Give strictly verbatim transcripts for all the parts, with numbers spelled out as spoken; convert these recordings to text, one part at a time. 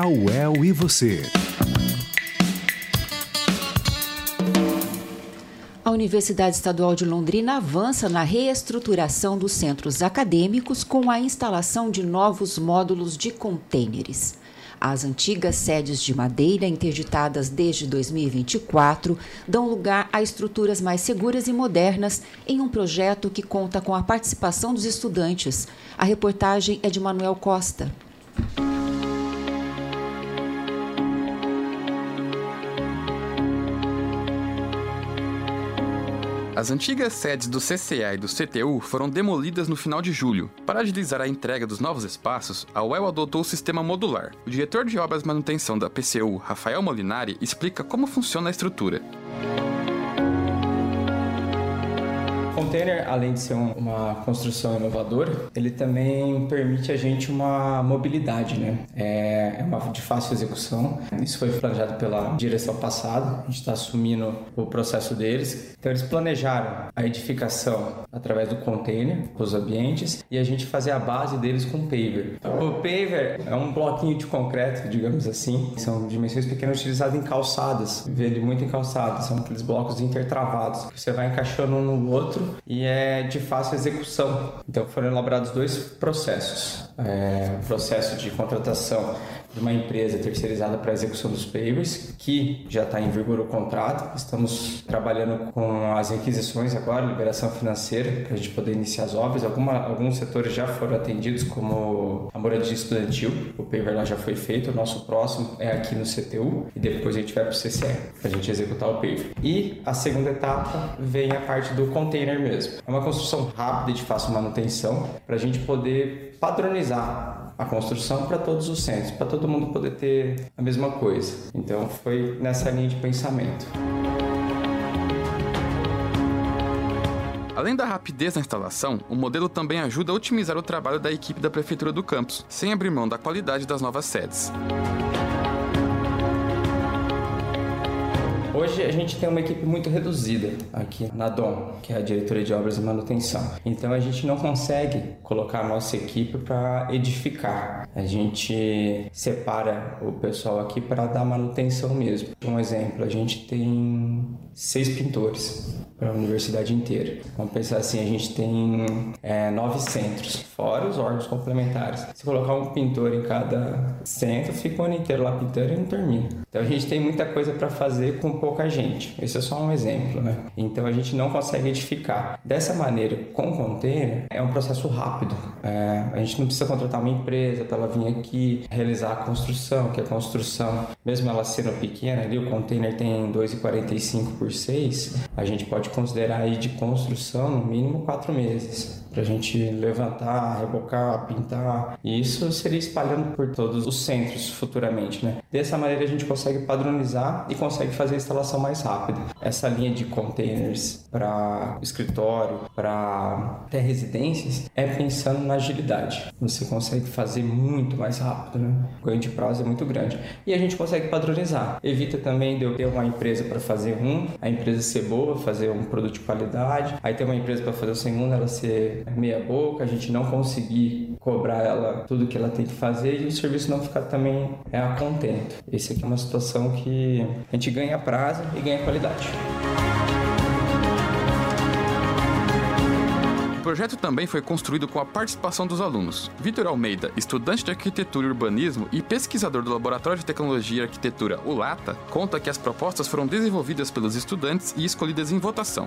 A U E L e você. A Universidade Estadual de Londrina avança na reestruturação dos centros acadêmicos com a instalação de novos módulos de contêineres. As antigas sedes de madeira, interditadas desde dois mil e vinte e quatro, dão lugar a estruturas mais seguras e modernas em um projeto que conta com a participação dos estudantes. A reportagem é de Manuel Costa. As antigas sedes do C C A e do C T U foram demolidas no final de julho. Para agilizar a entrega dos novos espaços, a U E L adotou o sistema modular. O diretor de obras e manutenção da P C U, Rafael Molinari, explica como funciona a estrutura. O container, além de ser um, uma construção inovadora, ele também permite a gente uma mobilidade, né? É, é uma de fácil execução. Isso foi planejado pela direção passada, a gente está assumindo o processo deles. Então, eles planejaram a edificação através do container, os ambientes, e a gente fazer a base deles com paver. O paver é um bloquinho de concreto, digamos assim. São dimensões pequenas utilizadas em calçadas. Vê ele muito em calçadas, são aqueles blocos intertravados que você vai encaixando um no outro e é de fácil execução. Então foram elaborados dois processos. É, o processo de contratação de uma empresa terceirizada para a execução dos pavers, que já está em vigor o contrato. Estamos trabalhando com as requisições agora, liberação financeira, para a gente poder iniciar as obras. Alguma, alguns setores já foram atendidos, como a moradia estudantil. O paver lá já foi feito. O nosso próximo é aqui no C T U e depois a gente vai para o C C E, para a gente executar o paver. E a segunda etapa vem a parte do container mesmo. É uma construção rápida e de fácil manutenção, para a gente poder padronizar a construção para todos os centros, para todo mundo poder ter a mesma coisa. Então foi nessa linha de pensamento. Além da rapidez na instalação, o modelo também ajuda a otimizar o trabalho da equipe da Prefeitura do campus, sem abrir mão da qualidade das novas sedes. Hoje a gente tem uma equipe muito reduzida aqui na D O M, que é a Diretoria de Obras e Manutenção. Então a gente não consegue colocar a nossa equipe para edificar. A gente separa o pessoal aqui para dar manutenção mesmo. Um exemplo, a gente tem seis pintores para a universidade inteira. Vamos pensar assim, a gente tem é, nove centros, fora os órgãos complementares. Se colocar um pintor em cada centro, fica o ano inteiro lá pintando e não termina. Então a gente tem muita coisa para fazer com pouca gente. Esse é só um exemplo, né? Então a gente não consegue edificar. Dessa maneira, com o container, é um processo rápido. É, a gente não precisa contratar uma empresa para ela vir aqui realizar a construção, que a construção, mesmo ela sendo pequena, ali o container tem dois vírgula quarenta e cinco por seis, a gente pode considerar aí de construção no mínimo quatro meses. Para a gente levantar, rebocar, pintar. E isso seria espalhando por todos os centros futuramente, né? Dessa maneira a gente consegue padronizar e consegue fazer a instalação mais rápida. Essa linha de containers para escritório, para até residências, é pensando na agilidade. Você consegue fazer muito mais rápido, né? O ganho de prazo é muito grande. E a gente consegue padronizar. Evita também de eu ter uma empresa para fazer um, a empresa ser boa, fazer um produto de qualidade. Aí tem uma empresa para fazer o segundo, ela ser meia boca, a gente não conseguir cobrar ela tudo que ela tem que fazer e o serviço não ficar também é, a contento. Esse aqui é uma situação que a gente ganha prazo e ganha qualidade. O projeto também foi construído com a participação dos alunos. Vitor Almeida, estudante de arquitetura e urbanismo e pesquisador do Laboratório de Tecnologia e Arquitetura, o LATA, conta que as propostas foram desenvolvidas pelos estudantes e escolhidas em votação.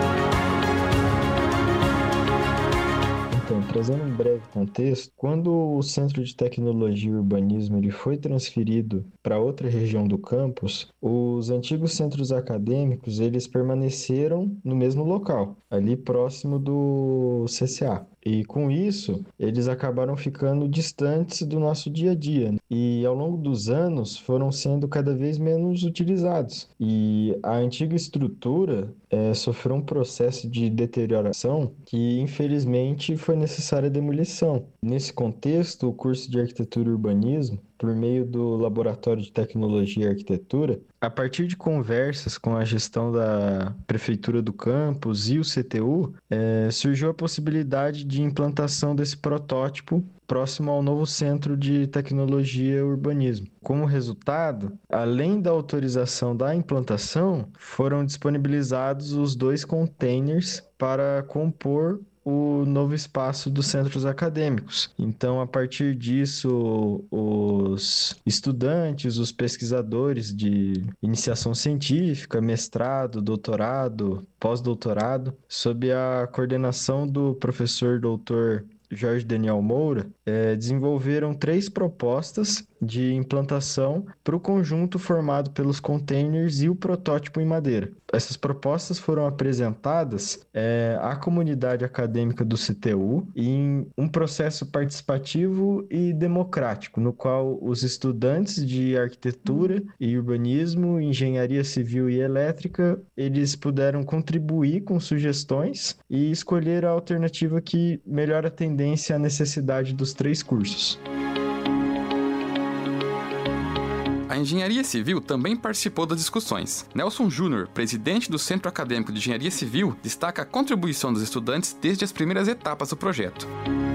Então, trazendo um breve contexto, quando o Centro de Tecnologia e Urbanismo ele foi transferido para outra região do campus, os antigos centros acadêmicos eles permaneceram no mesmo local, ali próximo do C C A. E com isso, eles acabaram ficando distantes do nosso dia a dia. E ao longo dos anos foram sendo cada vez menos utilizados. E a antiga estrutura é, sofreu um processo de deterioração que, infelizmente, foi necessária a demolição. Nesse contexto, o curso de Arquitetura e Urbanismo por meio do Laboratório de Tecnologia e Arquitetura, a partir de conversas com a gestão da Prefeitura do campus e o C T U, é, surgiu a possibilidade de implantação desse protótipo próximo ao novo Centro de Tecnologia e Urbanismo. Como resultado, além da autorização da implantação, foram disponibilizados os dois containers para compor o novo espaço dos centros acadêmicos. Então, a partir disso, os estudantes, os pesquisadores de iniciação científica, mestrado, doutorado, pós-doutorado, sob a coordenação do professor doutor Jorge Daniel Moura, é, desenvolveram três propostas de implantação para o conjunto formado pelos containers e o protótipo em madeira. Essas propostas foram apresentadas é, à comunidade acadêmica do C T U em um processo participativo e democrático, no qual os estudantes de arquitetura e urbanismo, engenharia civil e elétrica, eles puderam contribuir com sugestões e escolher a alternativa que melhor atendesse à necessidade dos três cursos. A engenharia civil também participou das discussões. Nelson Júnior, presidente do Centro Acadêmico de Engenharia Civil, destaca a contribuição dos estudantes desde as primeiras etapas do projeto.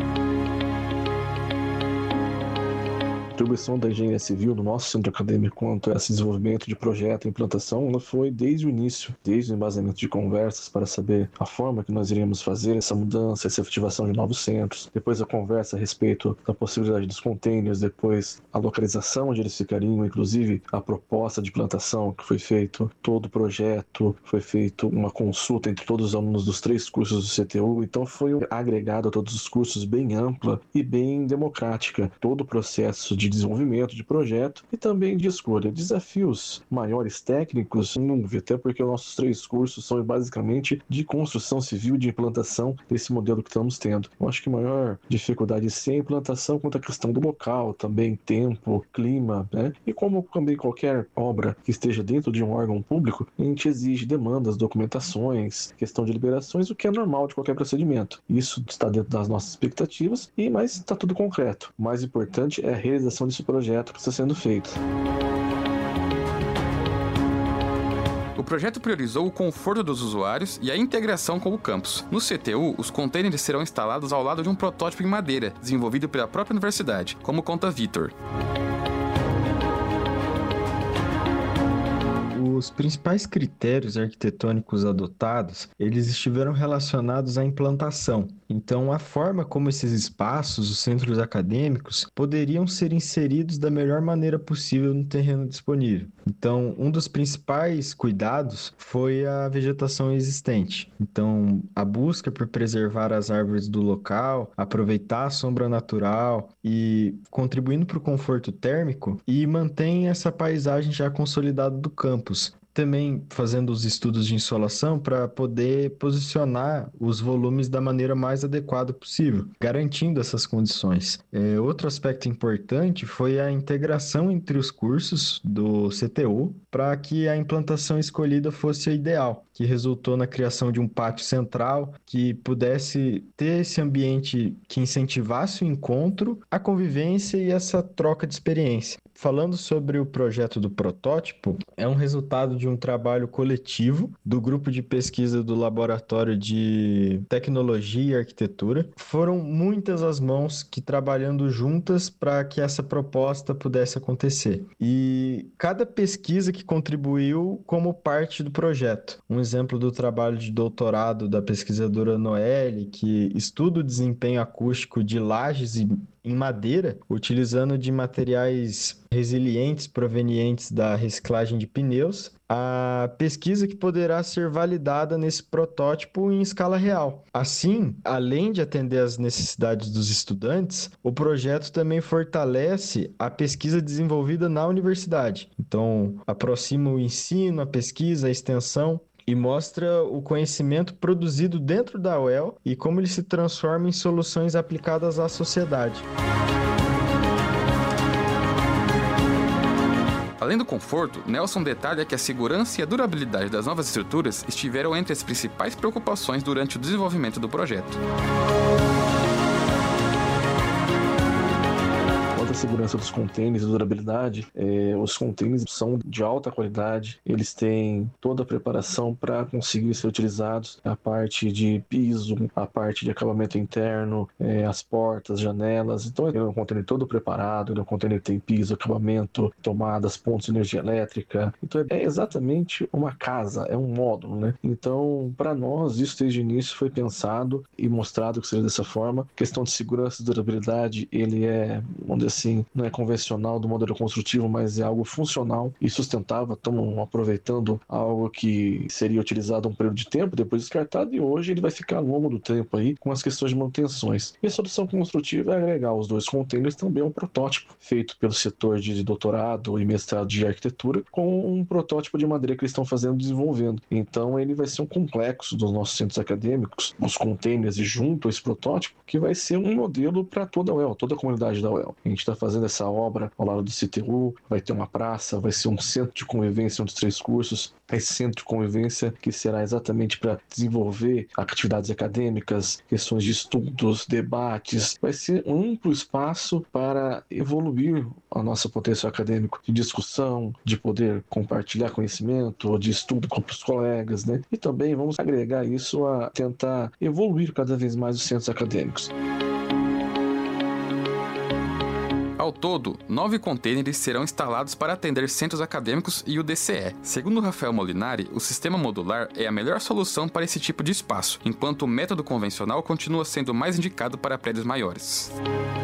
A contribuição da engenharia civil no nosso centro acadêmico quanto a esse desenvolvimento de projeto e implantação, ela foi desde o início, desde o embasamento de conversas para saber a forma que nós iríamos fazer essa mudança, essa efetivação de novos centros, depois a conversa a respeito da possibilidade dos containers, depois a localização onde eles ficariam, inclusive a proposta de implantação que foi feito, todo o projeto, foi feito uma consulta entre todos os alunos dos três cursos do C T U, então foi agregado a todos os cursos bem ampla e bem democrática, todo o processo de desenvolvimento de projeto e também de escolha. Desafios maiores técnicos, não vi, até porque os nossos três cursos são basicamente de construção civil e de implantação desse modelo que estamos tendo. Eu acho que a maior dificuldade sim é a implantação quanto à questão do local, também tempo, clima, né? E como também qualquer obra que esteja dentro de um órgão público, a gente exige demandas, documentações, questão de liberações, o que é normal de qualquer procedimento. Isso está dentro das nossas expectativas, e mas está tudo concreto. O mais importante é a realização desse projeto que está sendo feito. O projeto priorizou o conforto dos usuários e a integração com o campus. No C T U, os containers serão instalados ao lado de um protótipo em madeira, desenvolvido pela própria universidade, como conta Vitor. Os principais critérios arquitetônicos adotados, eles estiveram relacionados à implantação. Então, a forma como esses espaços, os centros acadêmicos, poderiam ser inseridos da melhor maneira possível no terreno disponível. Então, um dos principais cuidados foi a vegetação existente. Então, a busca por preservar as árvores do local, aproveitar a sombra natural e contribuindo para o conforto térmico e mantém essa paisagem já consolidada do campus. Também fazendo os estudos de insolação para poder posicionar os volumes da maneira mais adequada possível, garantindo essas condições. É, outro aspecto importante foi a integração entre os cursos do C T U para que a implantação escolhida fosse a ideal, que resultou na criação de um pátio central que pudesse ter esse ambiente que incentivasse o encontro, a convivência e essa troca de experiência. Falando sobre o projeto do protótipo, é um resultado de um trabalho coletivo do grupo de pesquisa do Laboratório de Tecnologia e Arquitetura. Foram muitas as mãos que trabalhando juntas para que essa proposta pudesse acontecer. E cada pesquisa que contribuiu como parte do projeto. Um exemplo do trabalho de doutorado da pesquisadora Noelle, que estuda o desempenho acústico de lajes e em madeira, utilizando de materiais resilientes provenientes da reciclagem de pneus, a pesquisa que poderá ser validada nesse protótipo em escala real. Assim, além de atender às necessidades dos estudantes, o projeto também fortalece a pesquisa desenvolvida na universidade. Então, aproxima o ensino, a pesquisa, a extensão, e mostra o conhecimento produzido dentro da U E L e como ele se transforma em soluções aplicadas à sociedade. Além do conforto, Nelson detalha que a segurança e a durabilidade das novas estruturas estiveram entre as principais preocupações durante o desenvolvimento do projeto. A segurança dos containers e durabilidade, é, os containers são de alta qualidade, eles têm toda a preparação para conseguir ser utilizados, a parte de piso, a parte de acabamento interno, é, as portas, janelas. Então ele é um container todo preparado, ele é um container que tem piso, acabamento, tomadas, pontos de energia elétrica. Então é exatamente uma casa, é um módulo, né? Então, para nós, isso desde o início foi pensado e mostrado que seria dessa forma. A questão de segurança e durabilidade, ele é, vamos dizer assim, não é convencional do modelo construtivo, mas é algo funcional e sustentável. Estamos aproveitando algo que seria utilizado um período de tempo, depois descartado, e hoje ele vai ficar ao longo do tempo aí com as questões de manutenções. E a solução construtiva é agregar os dois containers, também um protótipo feito pelo setor de doutorado e mestrado de arquitetura, com um protótipo de madeira que eles estão fazendo, desenvolvendo. Então ele vai ser um complexo dos nossos centros acadêmicos, os containers, e junto a esse protótipo, que vai ser um modelo para toda a U E L, toda a comunidade da U E L. A gente está fazendo essa obra ao lado do C T U, vai ter uma praça, vai ser um centro de convivência entre os três cursos. Esse centro de convivência que será exatamente para desenvolver atividades acadêmicas, questões de estudos, debates. Vai ser um amplo espaço para evoluir a nossa potencial acadêmico de discussão, de poder compartilhar conhecimento, de estudo com os colegas, né? E também vamos agregar isso a tentar evoluir cada vez mais os centros acadêmicos. Ao todo, nove containers serão instalados para atender centros acadêmicos e o D C E. Segundo Rafael Molinari, o sistema modular é a melhor solução para esse tipo de espaço, enquanto o método convencional continua sendo mais indicado para prédios maiores.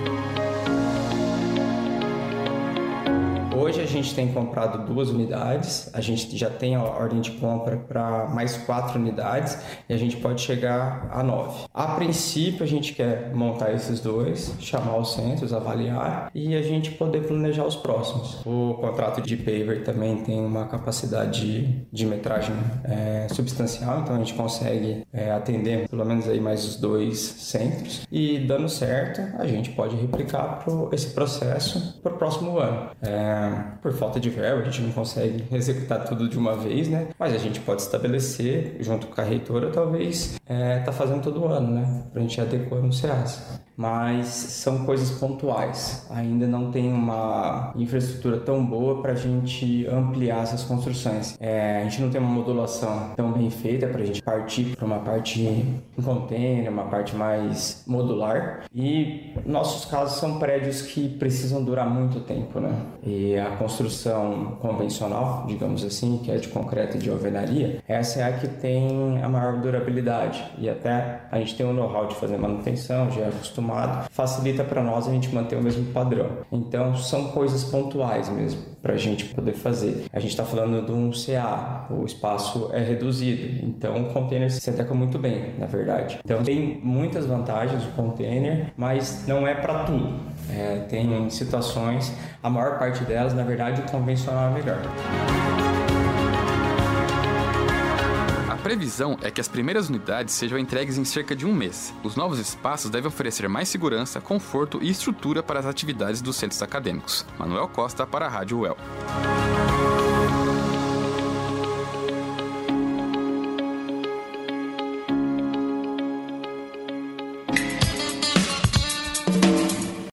Hoje a gente tem comprado duas unidades, a gente já tem a ordem de compra para mais quatro unidades e a gente pode chegar a nove. A princípio a gente quer montar esses dois, chamar os centros, avaliar e a gente poder planejar os próximos. O contrato de paver também tem uma capacidade de metragem é, substancial, então a gente consegue é, atender pelo menos aí mais os dois centros e dando certo a gente pode replicar pro, esse processo para o próximo ano. É, Por falta de verba, a gente não consegue executar tudo de uma vez, né? Mas a gente pode estabelecer, junto com a reitora, talvez, é, tá fazendo todo ano, né? Pra gente adequar no SEAS. Mas são coisas pontuais. Ainda não tem uma infraestrutura tão boa para a gente ampliar essas construções. É, a gente não tem uma modulação tão bem feita para a gente partir para uma parte em container, uma parte mais modular. E nossos casos são prédios que precisam durar muito tempo, né? E a construção convencional, digamos assim, que é de concreto e de alvenaria, essa é a que tem a maior durabilidade. E até a gente tem o know-how de fazer manutenção, já é acostumado, facilita para nós a gente manter o mesmo padrão. Então são coisas pontuais mesmo para a gente poder fazer. A gente está falando de um C A, o espaço é reduzido, então o container se adequa muito bem, na verdade. Então tem muitas vantagens o container, mas não é para tudo. É, tem situações, a maior parte delas, na verdade, o convencional é melhor. A previsão é que as primeiras unidades sejam entregues em cerca de um mês. Os novos espaços devem oferecer mais segurança, conforto e estrutura para as atividades dos centros acadêmicos. Manuel Costa para a Rádio U E L.